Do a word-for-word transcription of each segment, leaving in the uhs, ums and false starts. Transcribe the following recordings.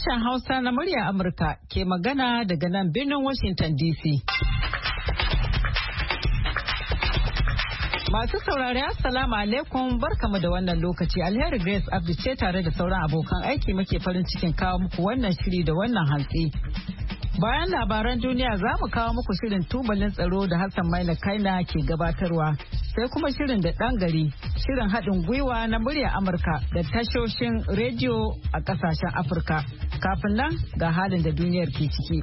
Sashen Hausa na murya Amurka ke magana daga nan birnin Washington D C. Masu saurari Assalamu alaikum barkamu da wannan lokaci. Alheri Grace Abdi ce tare da sauran abokan aiki muke farin cikin kawo muku wannan shiri da wannan hantsi. Bayan labaran duniya za mu kawo muku shirin tubalin tsaro da Hassan Maina Kaina ke gabatarwa. Sai kuma shirin da ɗan gari, shirin haɗin gwiwa na murya Amurka da tashoshin rediyo a ƙasashen Afirka. Kafin nan ga halin da duniyar ke ciki.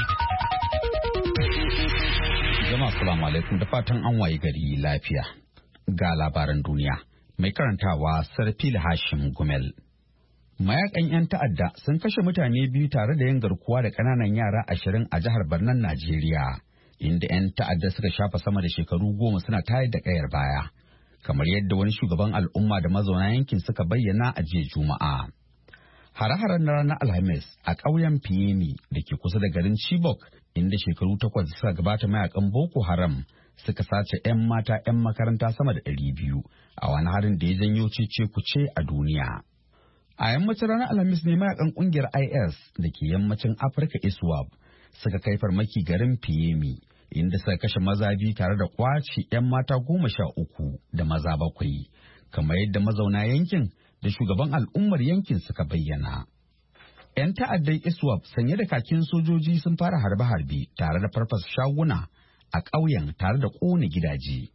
Jama'a salamu alaikum da fatan an waye gari lafiya. Ga labaran duniya mai karantawa Sarfil Hashim Gumel. Mayakan 'yan ta'adda sun kashe mutane biyu tare da yin garkuwa da ƙananan yara ashirin a jihar Barnan, Najeriya, inda 'yan ta'adda suka shafa sama da shekaru goma suna tayar da ƙayar baya, kamar yadda wani shugaban al'umma da mazauna yankin suka bayyana a jiya Juma'a. Hare-haren na ranar Alhamis a ƙauyen Fiyemi da ke kusa da garin Chibok, inda shekaru takwas suka gabata mayakan Boko Haram suka sace 'yan mata 'yan makaranta sama da ɗari biyu a wani harin da ya janyo cece-kuce a duniya. A yammacin ranar Alhamis ne mayakan kungiyar I S da ke yammacin Afirka ISWAP suka kai farmaki garin Fiyemi, inda suka kashe maza biyu tare da kwaci 'yan mata goma sha uku da maza bakwai, kamar yadda mazauna yankin da shugaban al'ummar yankin suka bayyana. 'Yan ta'addan ISWAP sanye da kakin sojoji sun fara harbe-harbe tare da farfasa shaguna a ƙauyen tare da ƙone gidaje.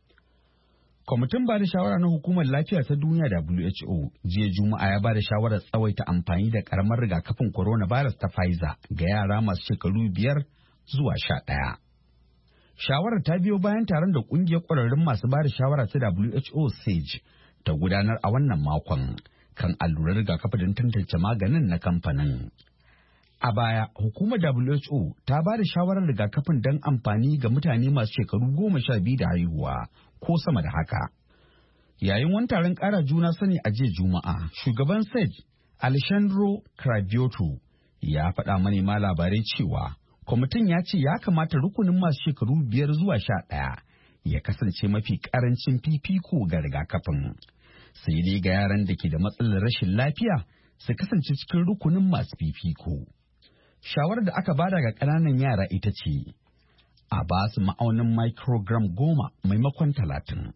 Kwamitin ba da shawara na Hukumar Lafiya ta Duniya W H O jiya Juma'a ya ba da shawarar tsawaita amfani da karamar rigakafin coronavirus ta Pfizer ga yara masu shekaru biyar zuwa sha ɗaya. Shawarar ta biyo bayan taron da ƙungiyar ƙwararrun masu ba da shawara ta W H O S A G E ta gudanar a wannan makon kan allurar rigakafi don tantance maganin na kamfanin. A baya, hukumar W H O ta ba da shawarar rigakafin don amfani ga mutane masu shekaru goma sha biyu da haihuwa ko sama da haka. Yayin wani taron ƙara juna sani a jiya Juma'a, shugaban S A G E Alessandro Cravioto ya faɗa manema labarai cewa kwamitin ya ce ya kamata rukunin masu shekaru biyar zuwa sha ɗaya ya kasance mafi ƙarancin fifiko ga rigakafin. Sai dai ga yaran da ke da matsalar rashin lafiya su kasance cikin rukunin masu fifiko. Shawarar da aka bada ga ƙananan yara ita ce a ba su ma'aunin microgram goma maimakon talatin.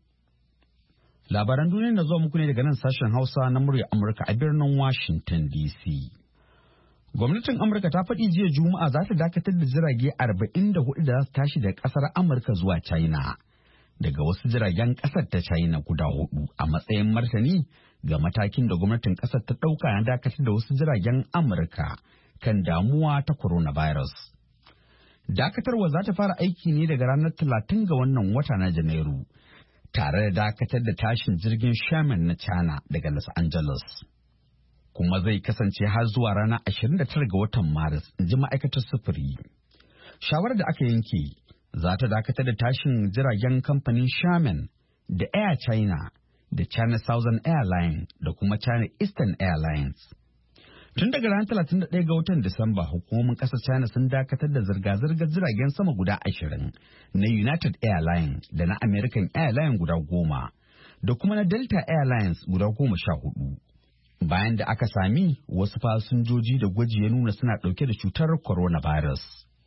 Labaran duniya na zuwa muku ne daga nan sashen Hausa na murya Amurka a birnin Washington D C. Gwamnatin Amurka ta faɗi jiya Juma'a za ta dakatar da jirage arba'in da hudu da za su tashi daga ƙasar Amurka zuwa China daga wasu jiragen ƙasar ta China guda hudu a matsayin martani ga matakin da gwamnatin ƙasar ta ɗauka na dakatar da wasu jiragen Amurka kan damuwa ta coronavirus. Dakatarwa za ta fara aiki ne daga ranar talatin ga wannan wata na Janairu, tare da dakatar da tashin jirgin Sherman na China daga Los Angeles. Kuma zai kasance har zuwa ranar ashirin da tara ga watan Maris, in ji ma'aikatar sufuri. Shawarar da aka yanke za ta dakatar da tashin jiragen kamfanin Sherman da Air China da China Southern Airlines da kuma China Eastern Airlines. Tun daga ranar talatin da ɗaya ga watan Disamba, hukumomin ƙasar China sun dakatar da zirga-zirgar jiragen sama guda ashirin na United Airlines da na American Airlines guda goma da kuma na Delta Airlines guda goma sha hudu. Bayan da aka sami wasu fasinjoji da gwaji ya nuna suna ɗauke da cutar coronavirus.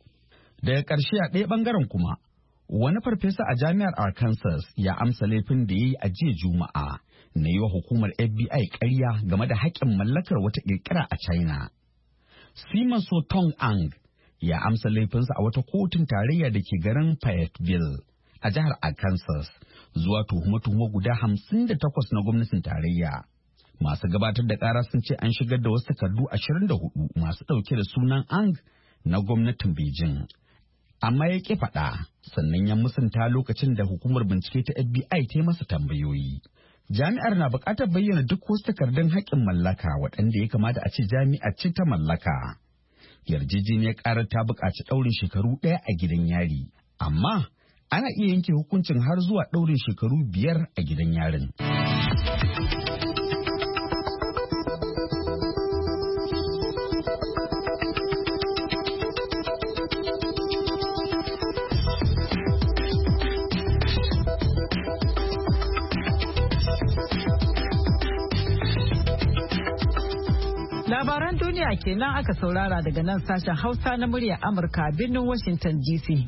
Daga ƙarshe a ɗaya ɓangaren kuma, wani farfesa a jami'ar Arkansas ya amsa laifin da ya yi a jiya Juma'a na yi wa hukumar F B I ƙarya game da haƙƙin mallakar wata ƙirƙira a China. Simon Sotong Ang ya amsa laifinsa a wata kotun tarayya da ke garin Fayetteville a jihar Arkansas zuwa tuhume-tuhume guda hamsin da takwas na gwamnatin tarayya. Masu gabatar da ƙara sun ce an shigar da wasu takardu ashirin da hudu masu ɗauke da sunan Ang na gwamnatin Beijing. Amma ya ƙi faɗa, sannan ya musanta lokacin da hukumar bincike ta F B I ta yi masa tambayoyi. Jami'ar na buƙatar bayyana duk wasu takardun haƙƙin mallaka waɗanda ya kamata a ce jami'ar ce ta mallaka. Yarjejeniyar ƙarar ta buƙaci ɗaurin shekaru ɗaya a gidan yari, amma ana iya yanke hukuncin har zuwa ɗaurin shekaru biyar a gidan yarin. Labaran duniya kenan aka saurara daga nan sashen Hausa na muryar Amurka a birnin Washington D C.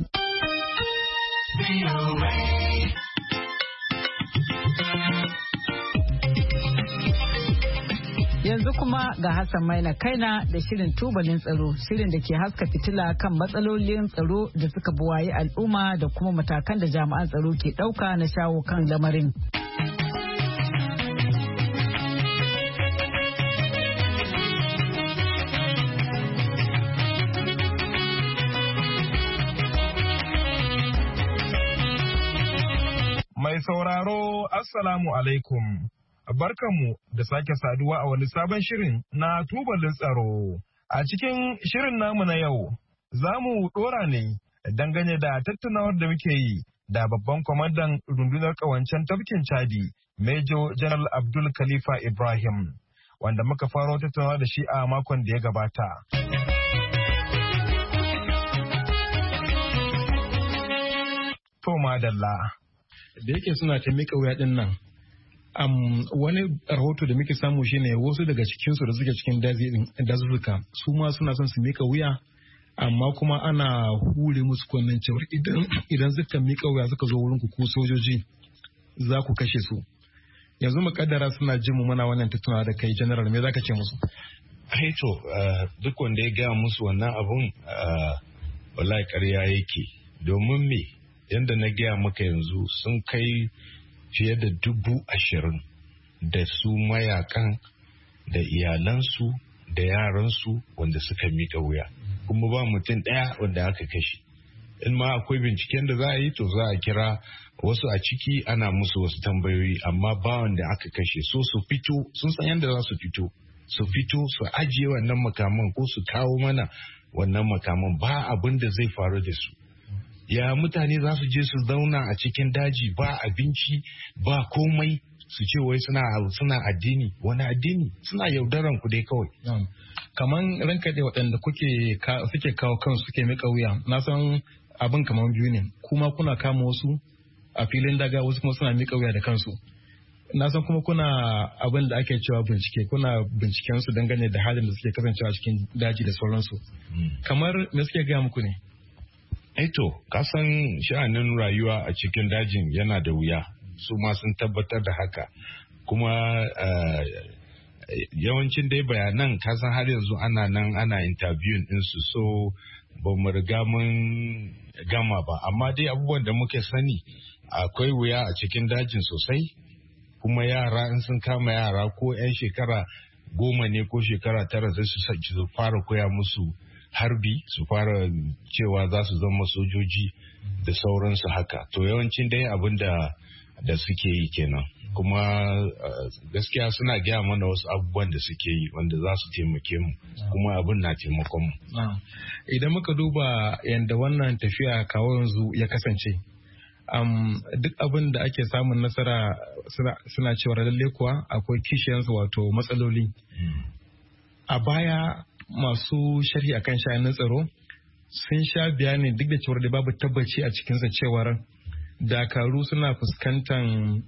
Yanzu kuma ga Hassan Maina Kaina da shirin tubalin tsaro, shirin da ke haska fitila kan matsalolin tsaro da suka buwayi al'umma da kuma matakan da jami'an tsaro ke ɗauka na shawo kan lamarin. Mai sauraro, Assalamu alaikum. Barkanmu da sake saduwa a wani sabon shirin na tubalin tsaro. A cikin shirin namu na yau, za mu ɗora ne dangane da tattaunawar da muke yi da babban kwamandan rundunar ƙawancen tafkin Chadi, Major General Abdul Khalifa Ibrahim, wanda muka faro tattaunawa da shi a makon da ya gabata. To madalla. Da yake suna ta miƙa wuya ɗin nan. Um, wani rahoto da muke samu shine wasu daga cikinsu da suke cikin dazuka su ma suna son su mika wuya, amma kuma ana hure musu kunnen cewar idan idan suka mika wuya suka zo wurin ku sojoji za ku kashe su. Yanzu mukaddara suna jin mu muna wannan tattaunawa da kai general, me zaka ce musu? Ai to duk wanda ya gaya musu wannan abun wallahi ƙarya yake, domin me yanda na gaya maka yanzu sun kai fiye da dubu ashirin da su mayakan da iyalansu da yaransu wanda suka mika wuya, kuma ba mutum ɗaya wanda aka kashe. In ma akwai binciken da za a yi to za a kira wasu a ciki ana musu wasu tambayoyi, amma ba wanda aka kashe. So su fito, sun san yadda za su fito su fito su ajiye wannan makaman ko su kawo mana wannan makaman, ba abin da zai faru da su. Ya mutane za su je su zauna a cikin daji ba abinci ba komai su ce wai suna suna addini? Wani addini? Suna yaudaran ku dai kawai. Kaman ranka da waɗanda kuke suke kawo kansu suke mika wuya, na san abin kaman biyu ne, kuma kuna kama wasu a filin daga, wasu kuma suna mika wuya da kansu. Na san kuma kuna abin da ake cewa bincike, kuna binciken su dangane da halin da suke kasancewa cikin daji da sauransu. Kamar me suke gaya muku ne? Eto, kasan sha'anin rayuwa a cikin dajin yana da wuya, su ma sun tabbatar da haka. Kuma uh, yawancin dai bayanan kasan har yanzu ana nan ana interviewing ɗinsu, so ba mu riga mun gama ba. Amma dai abubuwan da muke sani akwai wuya a cikin dajin sosai, kuma yara in sun kama yara ko 'yan shekara goma ne ko shekara tara sai su fara koya musu harbi, su fara cewa za su zama sojoji da sauransu haka. To yawancin dai abin da da suke yi kenan, kuma uh, gaskiya suna gaya mana wasu abubuwan da suke yi wanda za su taimake mu, kuma abin na taimakon mu. Idan muka duba yadda wannan tafiya kawo yanzu ya kasance, um, duk abin da ake samun nasara suna, suna cewa lalle kuwa akwai kishiyansu, wato matsaloli. Hmm. A baya masu sharhi akan sha'anin tsaro sun sha bayani duk da cewar da babu tabbaci a cikinsa cewar dakaru suna fuskantar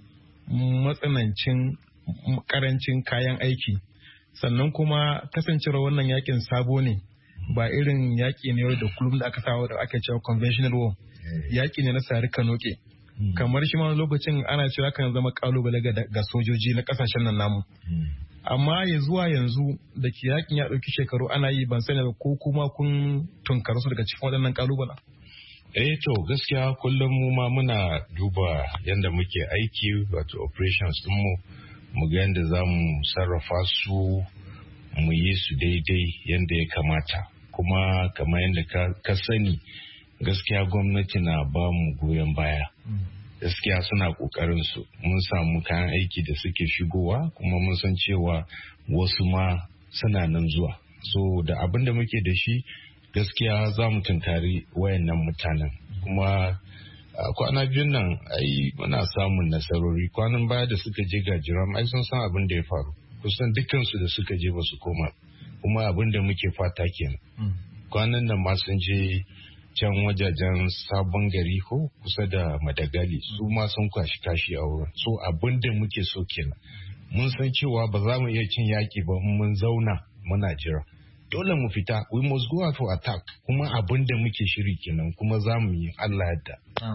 matsanancin karancin kayan aiki, sannan kuma kasancewar wannan yakin sabo ne, ba irin yaki ne da kullum da aka sawa da ake cewa conventional war, yaki ne na sari kanoke. Kamar shi ma lokacin ana cewa kan zama kalubale ga sojoji na kasashen nan namu. Amma ya zuwa yanzu da ke yakin ya ɗauki shekaru ana yi, ban sani ba ko kuma kun tunkar su daga cikin waɗannan kalubala. Eh to gaskiya kullum mu ma muna duba yadda muke aiki, wato operations ɗinmu, mu ga yadda za mu sarrafa su mu yi su daidai yadda ya kamata. Kuma kamar yadda ka sani gaskiya gwamnati na ba mu goyon baya. Gaskiya suna kokarin su, mun samu kayan aiki da suke shigowa, kuma mun san cewa wasu ma suna nan zuwa. So da abin da muke da shi gaskiya za mu tunkari wayannan mutanen. Kuma kwana biyun nan ai muna samun nasarori. Kwanan baya da suka je Gajiram ai sun san abin da ya faru, kusan dukkansu da suka je ba su koma, kuma abin da muke fata kenan. Kwanan nan ma sun je can wajajen Sabon Gari ko kusa da Madagali, su ma sun kwashi kashi a wurin. So abin da muke so kenan, mun san cewa ba za mu iya cin yaki ba mun zauna muna jira. Dole mu fita, we must go out for attack, kuma abin da muke shiri kenan, kuma za mu yi Allah yadda.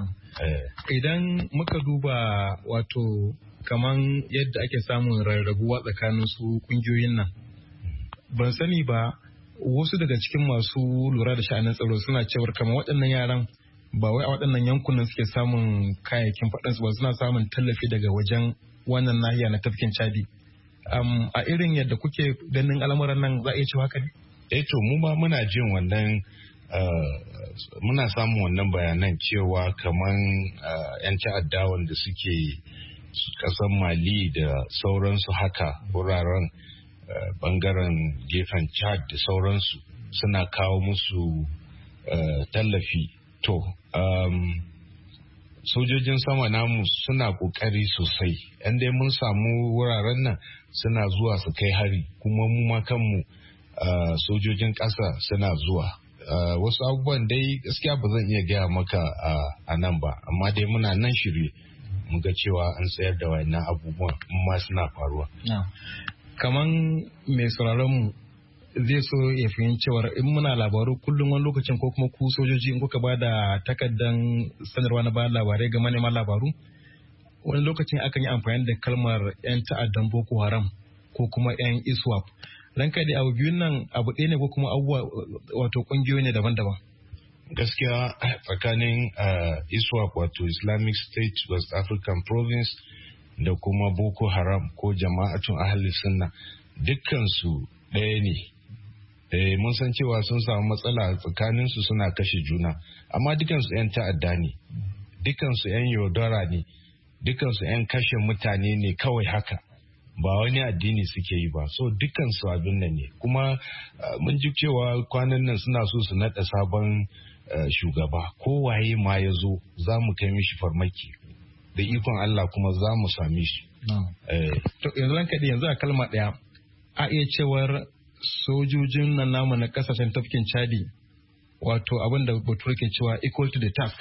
Idan muka duba wato kaman yadda ake samun rarrabuwa tsakanin su kungiyoyin nan, ban sani ba wasu daga cikin masu lura da sha'anin tsaro suna cewar kamar waɗannan yaran ba wai a waɗannan yankunan suke samun kayayyakin faɗansu ba, suna samun tallafi daga wajen wannan nahiya na tafkin Chadi. Um, a irin yadda kuke ganin al'amuran nan za a iya cewa haka ne? Eh to mu ma muna jin wannan uh, muna samun wannan bayanan cewa kaman uh, 'yan ta'adda wanda suke kasan Mali da sauransu haka wuraren uh, bangaren gefen Chad da sauransu suna kawo musu uh, tallafi. To um, sojojin sama namu suna kokari sosai, yan dai mun samu wuraren nan suna zuwa su kai hari, kuma mu ma kanmu uh, sojojin ƙasa suna zuwa. Uh, wasu abubuwan dai gaskiya ba zan iya gaya maka uh, a nan ba, amma dai muna nan shirye mu ga cewa an tsayar da wannan abubuwan in ma suna faruwa. Kaman mai sauraron mu zai so ya fahimci cewar in muna labaru kullum wani lokacin ko kuma ku sojoji in kuka ba da takardan sanarwa na ba labarai ga manema labaru, wani lokacin akan yi amfani da kalmar 'yan ta'addan Boko Haram ko kuma 'yan ISWAP. Ranka da abu biyun nan abu ɗaya ne ko kuma abubuwa wato ƙungiyoyi ne daban-daban? Gaskiya tsakanin uh, ISWAP wato Islamic State West African Province da kuma Boko Haram ko jama'atun ahli sunna dukkansu ɗaya ne. Eh, mun san cewa sun samu matsala tsakanin su suna kashe juna, amma dukansu 'yan ta'adda ne, dukansu 'yan yaudara ne, dukansu 'yan kashe mutane ne kawai haka, ba wani addini suke yi ba. So dukansu abin nan ne, kuma uh, mun ji cewa kwanan nan suna so su naɗa sabon uh, shugaba, kowaye ma ya zo za mu kai mishi farmaki da ikon Allah, kuma za mu same shi. Eh. To yanzu ranka yanzu a kalma ɗaya a iya cewar sojojin nan namu na kasashen tafkin Chadi wato abin da bature ke cewa equal to the task,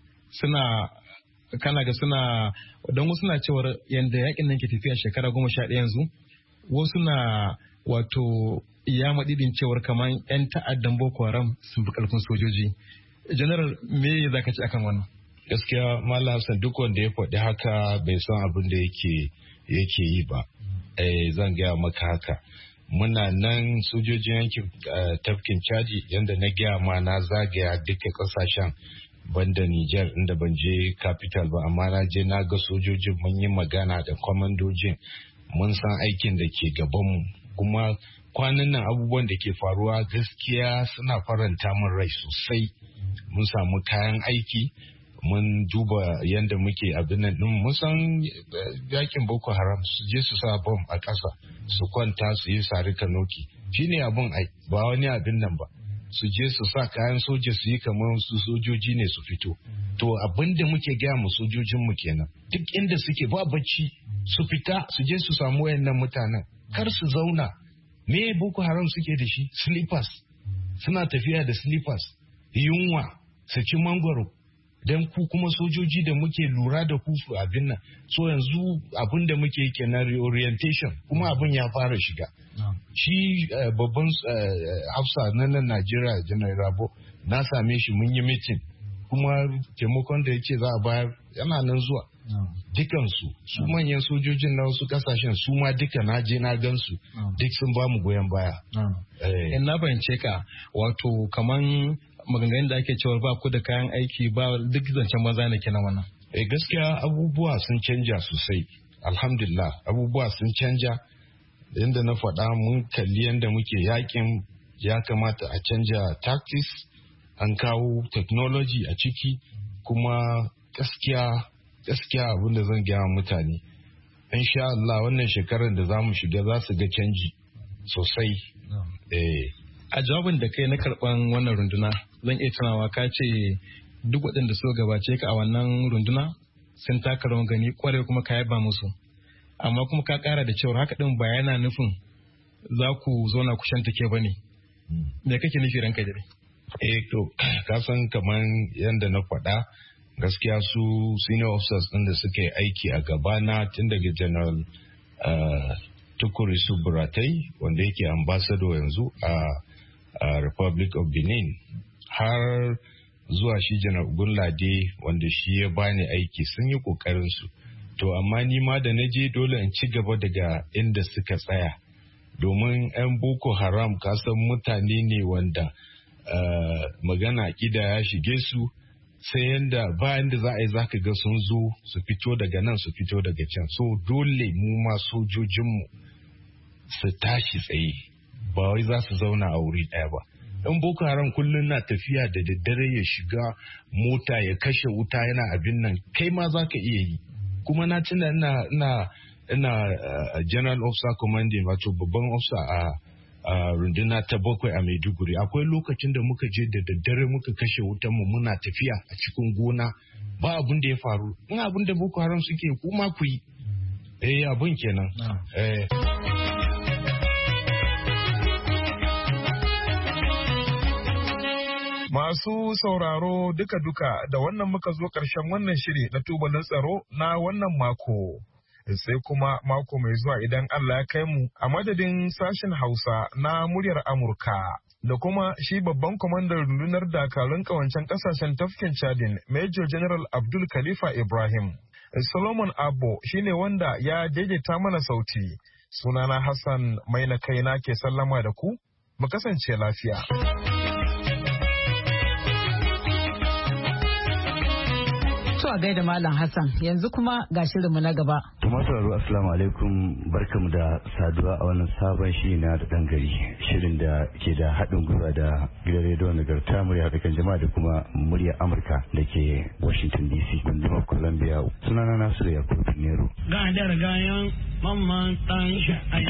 suna kana ga suna don wasu na cewar yanda yakin nan ke tafiya shekara goma sha ɗaya yanzu, wasu na wato ya madidin cewar kamar yan ta'addan Boko Haram sun fi karfin sojoji. General, me za ka ci akan wannan? Gaskiya Malam Hassan, duk wanda ya faɗi haka bai san abin da yake yake yi ba. Eh, zan gaya maka haka. Muna nan sojojin yankin uh, tafkin Chadi, yadda na gaya ma na zagaya duka kasashen banda Niger inda ban je capital ba, amma na je na ga sojojin, mun yi magana da kwamandojin, mun san aikin da ke gabanmu, kuma kwanan nan abubuwan da ke faruwa gaskiya suna faranta min rai sosai. Mun samu kayan aiki, mun duba yadda muke abin nan din, mun san yakin Boko Haram su je su sa bom a ƙasa su kwanta su yi sari kanoki, shine abin ai ba wani abin nan ba. Su je su sa kayan soja su yi kamar su sojoji ne su fito. To abin da muke gaya mu sojojin mu kenan, duk inda suke ba bacci su fita su je su samu wayannan mutanen, kar su zauna. Me Boko Haram suke da shi? Slippers, suna tafiya da slippers, yunwa, su ci mangwaro. Dan ku kuma sojoji da muke lura da ku su abin nan, so yanzu abin da muke kenan reorientation, kuma abin ya fara shiga. Shi uh, babban uh, hafsa na nan Najeriya, Janar Rabo, na same shi mun yi mitin, kuma taimakon da yake za a bayar yana nan zuwa. Dukansu su manyan sojojin na wasu kasashen su ma duka na je na gansu, duk sun ba mu goyon baya. In na fahimce ka, wato kaman maganganun da ake cewa ba ku da kayan aiki ba, duk zancen maza ne kenan wannan. Eh gaskiya abubuwa sun canja sosai, alhamdulillah abubuwa sun canja. Yadda na faɗa mun kalli yadda muke yakin, ya kamata a canja tactics, an kawo technology a ciki, kuma gaskiya gaskiya abin da zan gaya mutane, insha Allah wannan shekarar da za mu shiga za su ga canji sosai. Eh. A jawabin da kai na karɓan wannan runduna, zan iya tunawa ka ce duk waɗanda suka gabace ka a wannan runduna sun taka rawan gani kwarai kuma ka yaba musu. Amma kuma ka ƙara da cewar haka ɗin ba yana nufin za ku zauna ku shantake ba ne. Me kake nufi ranka dare? Eh to, ka san kamar yadda na faɗa, gaskiya su senior officers ɗin da suka yi aiki a gabana tun daga general uh, Tukuri Suburatai wanda yake ambassador yanzu a, a Republic of Benin har zuwa shi Janar Gunlade wanda shi ya bani aiki sun yi kokarin su. To amma ni ma da na je dole in ci gaba daga inda suka tsaya. Domin 'yan Boko Haram kasan mutane ne wanda uh, magana ƙida ya shige su sai yanda bayan da za a yi za ka ga sun zo su fito daga nan su fito daga can. So dole mu ma sojojinmu su tashi tsaye ba wai za su zauna a wuri ɗaya ba. Ɗan Boko Haram kullum na tafiya da daddare ya shiga mota ya kashe wuta yana abin nan kai ma za ka iya yi. Kuma na tuna ina ina ina uh, General Officer Commanding wato babban officer a uh, runduna ta bakwai a Maiduguri. Akwai lokacin da muka je da daddare muka kashe wutan mu muna tafiya a cikin gona ba abin da ya faru. In abin da Boko Haram suke kuma ku yi. Eh abin kenan. Eh Masu sauraro duka-duka da wannan muka zo ƙarshen wannan shiri na tubalin tsaro na wannan mako. Sai kuma mako mai zuwa idan Allah ya kai mu a madadin sashen Hausa na muryar Amurka. Da kuma shi babban kwamandan rundunar dakarun kawancen ƙasashen tafkin Chadin, Major General Abdul Khalifa Ibrahim. Solomon Abbo shine wanda ya daidaita mana sauti. Sunana Hassan Maina Kaina ke sallama da ku, mu kasance lafiya. A gaida Malam Hassan yanzu kuma ga shirinmu na gaba. Tumatar assalamu alaikum barkamu da saduwa a wannan sabon shiri na da dan gari shirin da ke da haɗin gwiwa da gidan rediyo nagarta murya haɗakan jama'a da kuma murya Amurka da ke Washington D C gundumar Columbia. Sunana Nasiru Yakubu Nero. Ga da gayan mamman tan shi ai.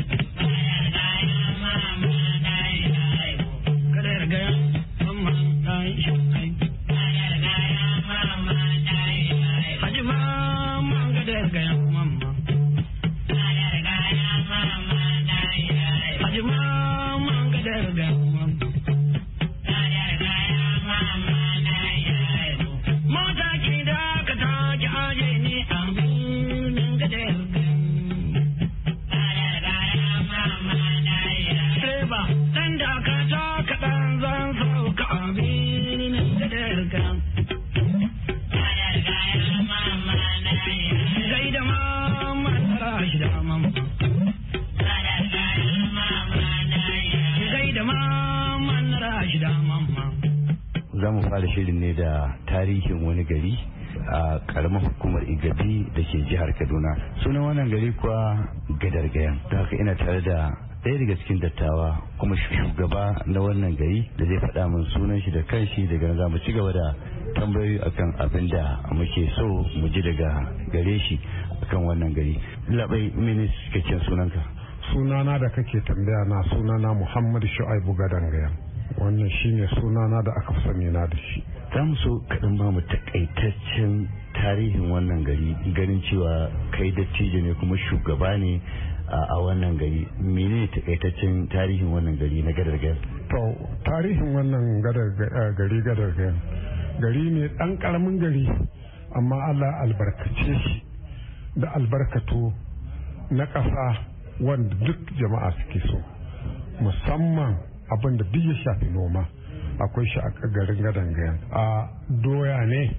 Ga da gayan mamman tan shi ai. Za mu fara shirin ne da tarihin wani gari a karamar hukumar Igabi da ke jihar Kaduna. Sunan wannan gari kuwa Gadargayan. Da haka ina tare da ɗaya daga cikin dattawa kuma shugaba na wannan gari da zai faɗa min sunan shi da kanshi daga nan za mu ci gaba da tambayoyi akan abin da muke so mu ji daga gare shi akan wannan gari. Labai mini cikakken sunanka. Sunana da kake tambaya na sunana Muhammad Shu'aibu Gadangayan. Wannan shine sunana da aka sani na da shi. Za mu so kaɗan ba mu takaitaccen tarihin wannan gari ganin cewa kai dattijo ne kuma shugaba ne a wannan gari. Menene takaitaccen tarihin wannan gari na Gadargayan? To tarihin wannan gari Gadargayan gari ne ɗan ƙaramin gari amma Allah albarkace shi da albarkato na ƙasa wanda duk jama'a suke so, musamman abin da duk ya shafi noma akwai shi a garin Gadangayan. A doya ne,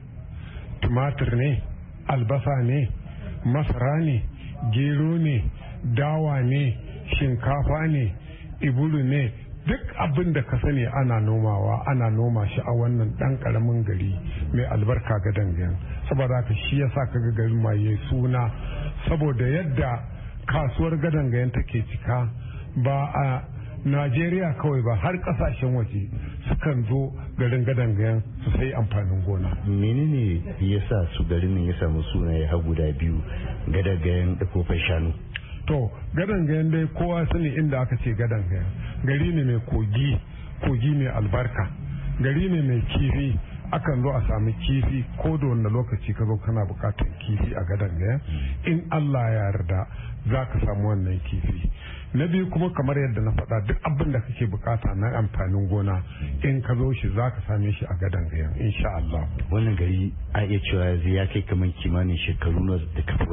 tumatir ne, albasa ne, masara ne, gero ne, dawa ne, shinkafa ne, ibulu ne, duk abin da ka sani ana nomawa ana noma shi a wannan dan karamin gari mai albarka Gadangayan. Saboda haka shi yasa kaga garin ma yayi suna saboda yadda kasuwar Gadangayan take cika ba a Najeriya kawai ba har kasashen waje sukan zo garin Gadangayan su sai amfanin gona. Menene yasa su garin nan ya samu sunaye har guda biyu Gadangayan da Kofar Shanu? To Gadangayan dai kowa sani inda aka ce Gadangayan gari ne mai kogi kogi mai albarka, gari ne mai kifi, akan zo a sami kifi ko da wanda lokaci ka zo kana bukatar kifi a Gadangayan in Allah ya yarda za ka samu wannan kifi. Na biyu kuma kamar yadda na faɗa duk abin da kake bukata na amfanin gona in ka zo shi za ka same shi a Gadangayan insha Allah. Wannan gari a iya cewa ya kai kamar kimanin shekaru na da kafuwai.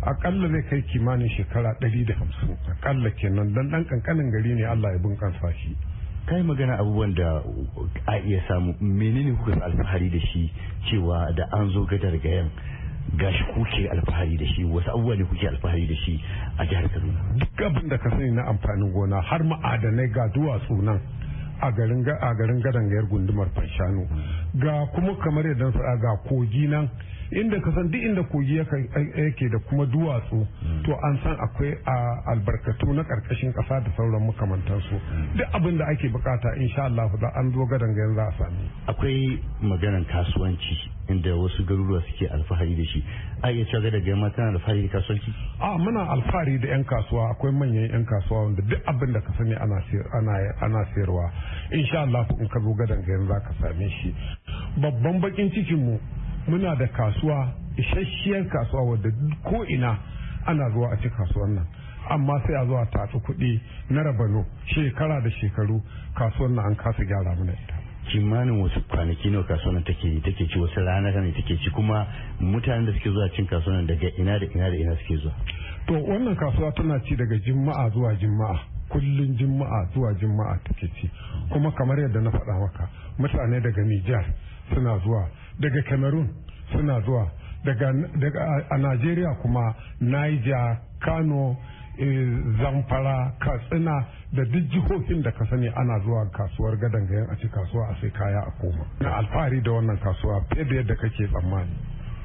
akalla zai kai kimanin shekara ɗari da hamsin akalla kenan dan ɗan ƙanƙanin gari ne Allah ya bunƙasa shi. Kai magana abubuwan da a iya samu, menene kuka alfahari da shi cewa da an zo gadar gayan gashi kuke alfahari da shi, wasu abubuwa ne kuke alfahari da shi a jihar Kaduna? Duk abin da ka sani na amfanin gona har ma'adanai ga duwatsu nan a garin a garin gadangayar gundumar Fanshano, ga kuma kamar yadda faɗa ga kogi nan inda ka san duk inda kogi yake da kuma duwatsu to an san akwai albarkatu na karkashin kasa da sauran makamantansu. Duk abin da ake bukata insha Allah da an zo gadangayar za a sami. Akwai maganan kasuwanci inda wasu garuruwa suke alfahari da shi, a iya cewa gadangayar ma tana alfahari da kasuwanci? A muna alfahari da yan kasuwa, akwai manyan yan kasuwa wanda duk abin da ka sani ana ana sayarwa. Insha Allah in ka zo gadangayar za ka same shi. Babban bakin cikin mu muna da kasuwa, isasshiyar kasuwa wadda ko ina ana zuwa a ci kasuwar nan, amma sai a zuwa tatsi kuɗi na rabano shekara da shekaru kasuwar nan an kasa gyara mana ita. Kimanin wasu kwanaki nawa kasuwar nan take take ci, wasu rana ne take ci, kuma mutanen da suke zuwa cin kasuwar nan daga ina da ina da ina suke zuwa? To wannan kasuwa tana ci daga Juma'a zuwa Juma'a, kullun Juma'a zuwa Juma'a take ci, kuma kamar yadda na faɗa maka mutane daga Nijar suna zuwa, daga Cameroon suna zuwa, daga, daga a Najeriya kuma Niger, Kano, e, Zamfara, Katsina da duk jihohin da ka sani ana zuwa kasuwar gadangayen a ci kasuwa a sai kaya a koma. Na alfahari da wannan kasuwa fiye da yadda kake tsammani.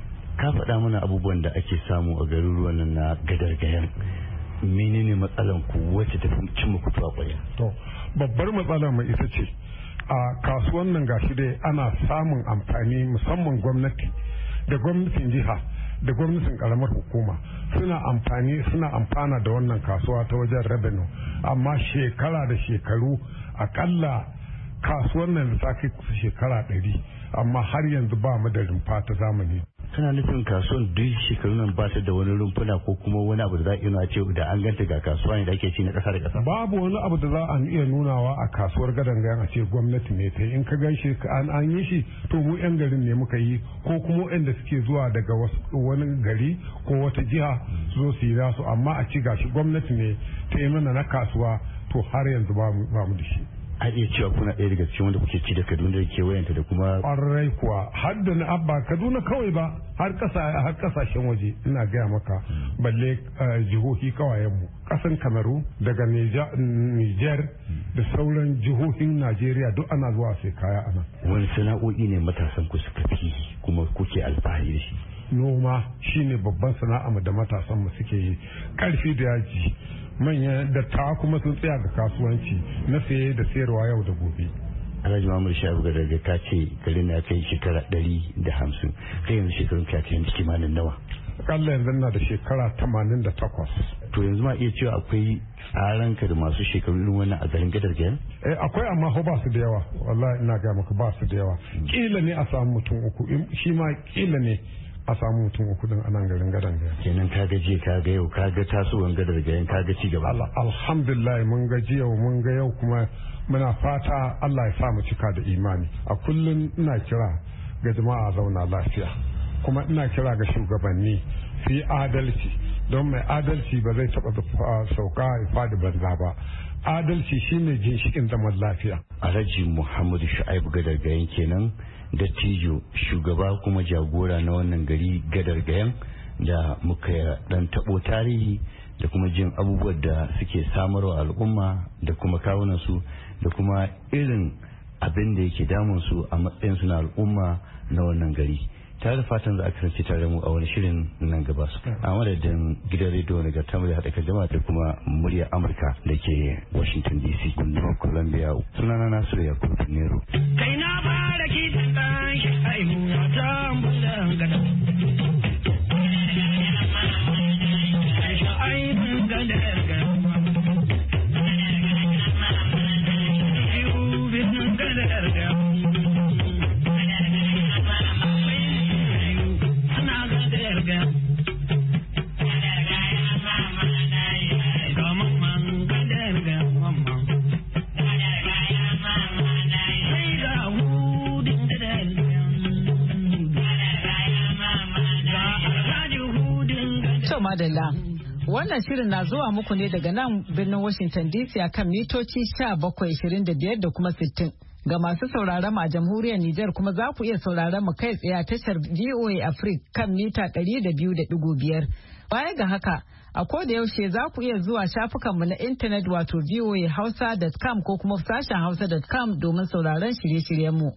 Ka faɗa mana abubuwan da ake samu a garuruwan nan na gadargayen. Menene matsalan ku wacce ta fi cin muku tuwa ƙwarya? To babbar matsalar mai ita ce a kasuwan nan gashi dai ana samun amfani, musamman gwamnati da gwamnatin jiha da gwamnatin karamar hukuma suna amfani suna amfana da wannan kasuwa ta wajen revenue, amma shekara da shekaru akalla kasuwan nan ta kai kusa shekara ɗari amma har yanzu ba mu da rumfa ta zamani. Kana nufin kasuwan duk shekaru nan ba ta da wani rumfuna ko kuma wani abu da za a iya ce da an ganta ga kasuwa ne da ake ci na ƙasa da ƙasa? Babu wani abu da za a iya nunawa a kasuwar gadangayen a ce gwamnati ne ta yi. In ka gan shi an an yi shi to mu 'yan garin ne muka yi, ko kuma waɗanda suke zuwa daga wani gari ko wata jiha su zo su yi nasu, amma a ci gashi gwamnati ne ta yi mana na kasuwa to har yanzu ba mu da shi. A iya cewa kuna ɗaya daga cikin wanda kuke ci da Kaduna da kewayenta da kuma ƙwarai kuwa har da na abba Kaduna kawai ba har ƙasa har ƙasashen waje ina gaya maka, balle jihohi kawayenmu ƙasan Kamaru daga Niger da sauran jihohin Najeriya duk ana zuwa sai kaya ana. Wani sana'o'i ne matasan ku suka fi kuma kuke alfahari da shi? Noma shine babban sana'a da matasan mu suke yi, ƙarfi da yaji. Manyan dattawa kuma sun tsaya ga kasuwanci na saye da sayarwa yau da gobe. Alhaji Muhammad Shabu ga daga ka ce garin na kai shekara ɗari da hamsin, kai yanzu shekarun ka ta yanzu kimanin nawa? Akalla yanzu na da shekara tamanin da takwas. To yanzu ma iya cewa akwai tsaranka da masu shekaru irin wannan a garin gadar gayan? Eh akwai, amma ko ba su da yawa, wallahi ina ga maka ba su da yawa. Kila ne a samu mutum uku, shi ma kila ne a samu mutum uku din a nan garin gadar gayan. Kenan ka gaje ka ga yau ka ga tasowar gadar gayan ka ga ci gaba. Alhamdulillah mun ga yau mun ga yau kuma muna fata Allah ya sa mu cika da imani. A kullum ina kira ga jama'a zauna lafiya, kuma ina kira ga shugabanni su yi adalci, don mai adalci ba zai taɓa sauka ya fadi banza ba. Adalci shine ginshikin zaman lafiya. Alhaji Muhammadu Shu'aibu gadar gayan kenan, dattijo shugaba kuma jagora na wannan gari gadar gayan, da muka dan tabo tarihi da kuma jin abubuwan da suke samarwa al'umma da kuma kawunan su da kuma irin abin da yake damun su a matsayin su na al'umma na wannan gari. Tare da fatan za a kasance tare mu a wani shirin nan gaba su a madadin gidan rediyo na gata da haɗa jama'a da kuma murya Amurka da ke Washington D C gundumar Columbia. Sunana Nasiru Yakubu Nero. Kai na fara kitan ɗan shi haihuwa ta ambulan gada. Sha'aibun gadar gada. Yubin gadar gada. To madalla, wannan shirin na zuwa muku ne daga nan birnin Washington D C akan mitoci sha bakwai ishirin da biyar da kuma sittin. Ga masu sauraron mu a jamhuriyar Nijar kuma za ku iya sauraron mu kai tsaye a tashar V O A Africa kan mita ɗari da biyu da ɗigo biyar. Baya ga haka, a koda yaushe za ku iya zuwa shafukanmu na intanet wato v o a hausa dot com ko kuma sashen hausa dot com domin sauraron shirye-shiryenmu.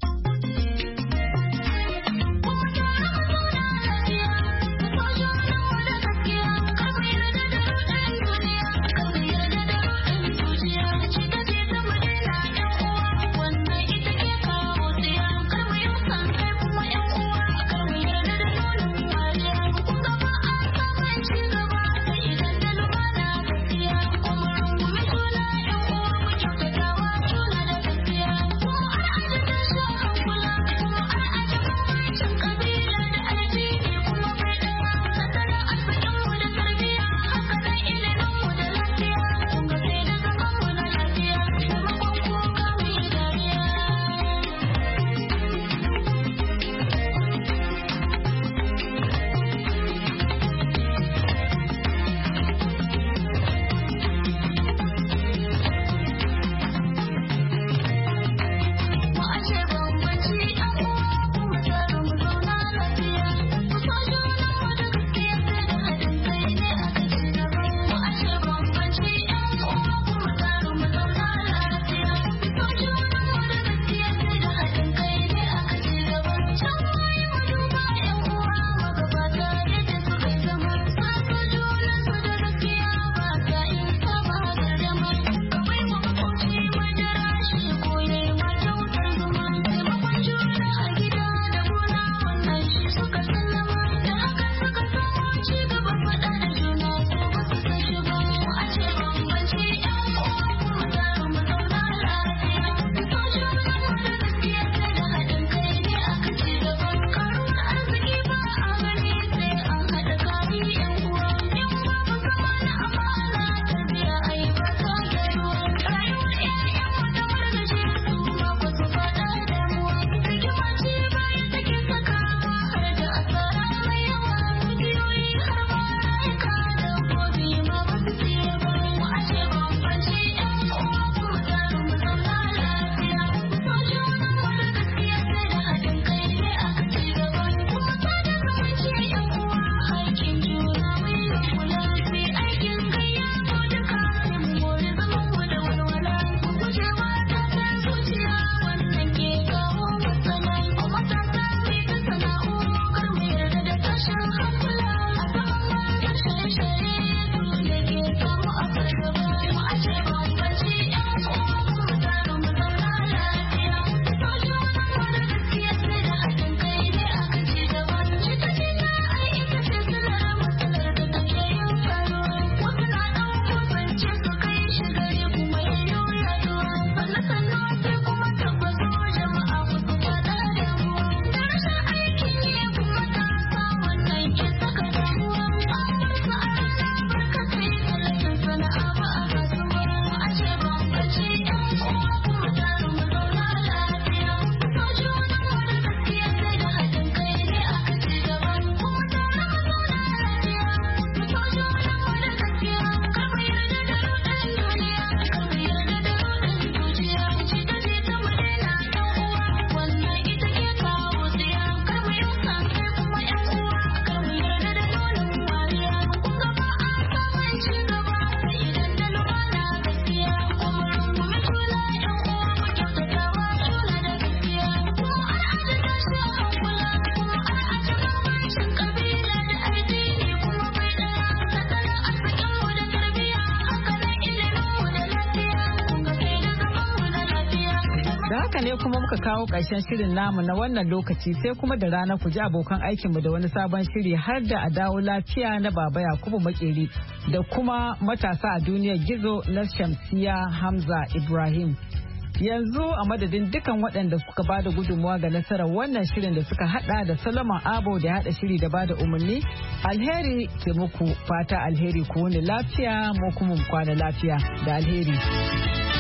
ne kuma muka kawo ƙarshen shirin namu na wannan lokaci sai kuma da rana ku ji abokan aikinmu da wani sabon shiri har da a dawo lafiya na Baba Yakubu Makeri da kuma matasa a duniyar gizo na Shamsiya Hamza Ibrahim. Yanzu a madadin dukan waɗanda suka ba da gudunmuwa ga nasarar wannan shirin da suka hada da Solomon Abo da hada shiri da ba da umarni, alheri ke muku fata alheri ku wani lafiya mu kuma kwana lafiya da alheri.